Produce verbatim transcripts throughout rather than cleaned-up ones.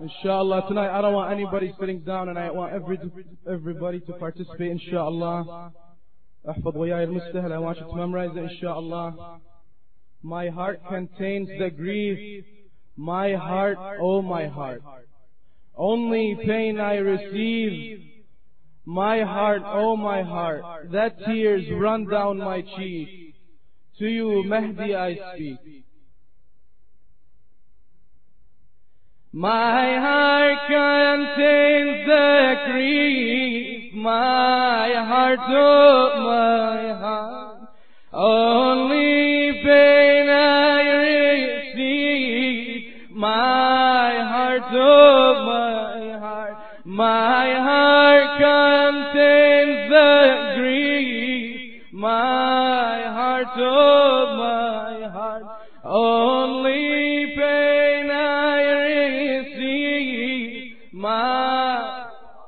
Inshallah, tonight I don't want anybody sitting down, and I want every, everybody to participate, inshallah. احفظ وياي المستهل, I want you to memorize it, inshallah. My heart contains the grief. My heart, oh my heart. Only pain I receive. My heart, oh my heart. That tears run down my cheek. To you, Mahdi, I speak. My heart contains the grief. My heart, oh my heart. Only pain I receive. My heart, oh my heart. My heart contains the grief. My heart, oh my heart. Only pain I receive. My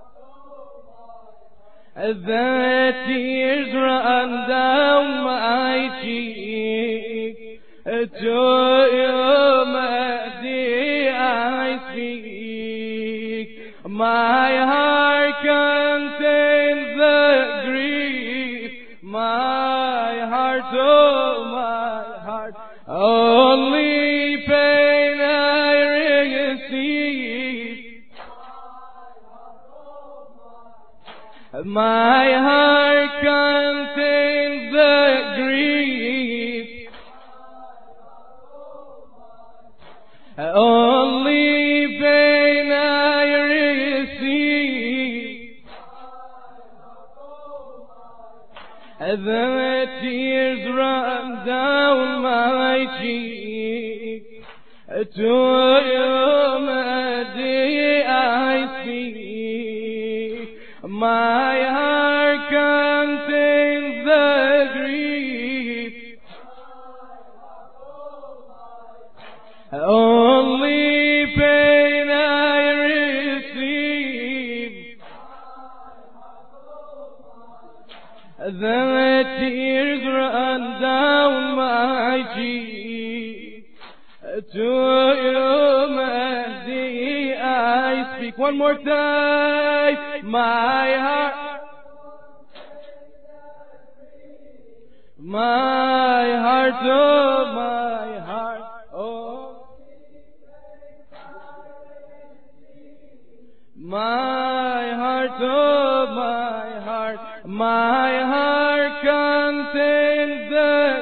the tears run down my cheek. To you, Mahdi, I speak. My heart contains the grief. My heart, oh my heart. Only pain I receive. My heart contains the grief. Only pain I receive. The tears run down my cheek. To you, Mahdi, I speak. My heart contains the grief. Only pain I receive. The tears run down my cheek. To you, Mahdi, I speak. One more time. My heart, my heart, oh my heart, oh. My heart, oh my heart, my heart contains the.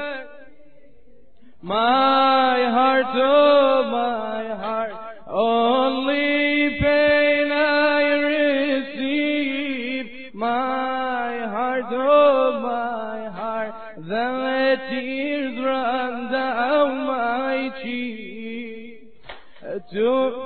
My heart, oh my heart, only pain I receive. My heart, oh my heart, the tears run down my cheek. To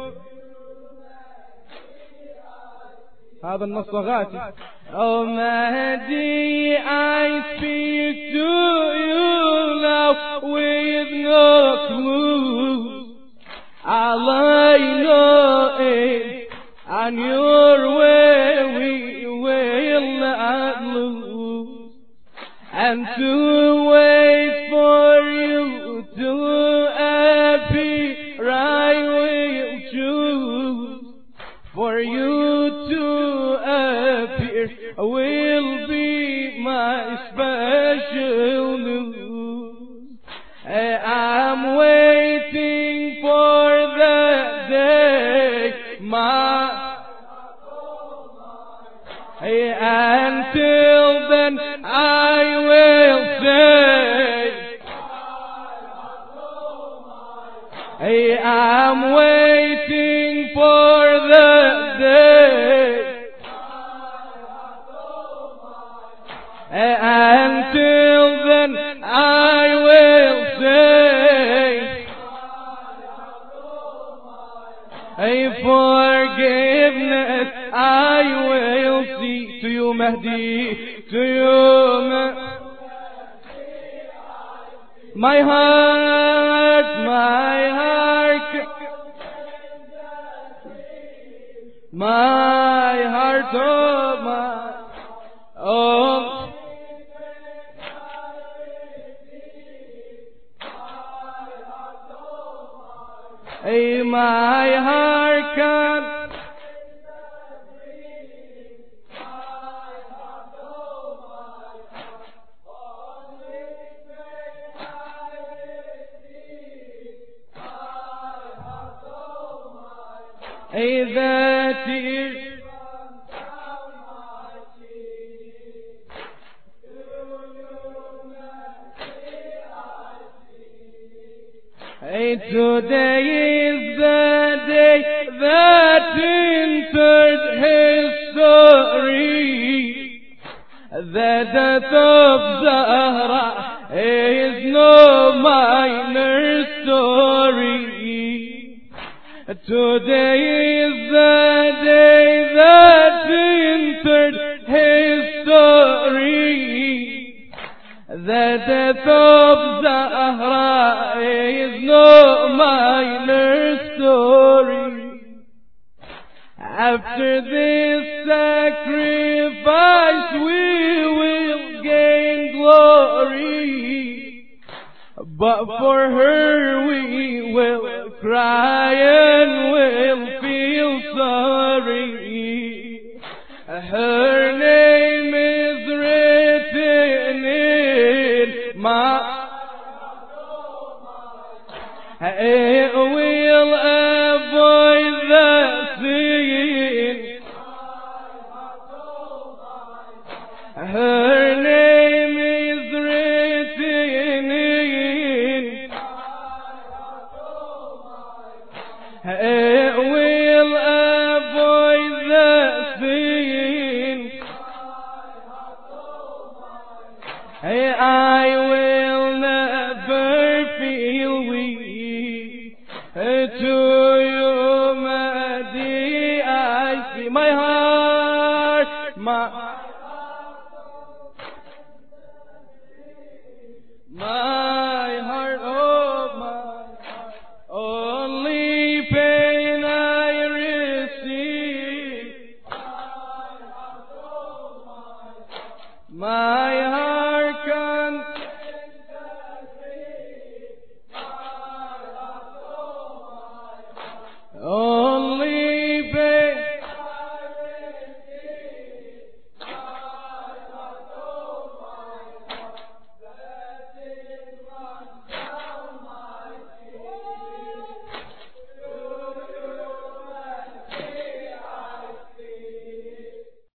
هذا النص غاتي. Oh Mahdi, I speak to you now with no clue. All I know is on your way we will not lose. And to wait for you to appear, I will choose. For you to appear will be my special news. I'm waiting for the day, my until then I will say, I'm waiting for the day, until then I will say, forgiveness I will seek. To you, Mahdi, to you, my heart, my heart, my heart, oh my, oh. My heart can. That is today is the day that entered history. The death of Zahra is no minor story. Today is the day that entered history. The death of Zahra is no minor story. After this sacrifice we will gain glory, but for her we will cry and will feel sorry. Her name is written in my, it will avoid the sin. Her name is written in, it will avoid the sin. I will never feel weak. To you, Mahdi, I see my heart, my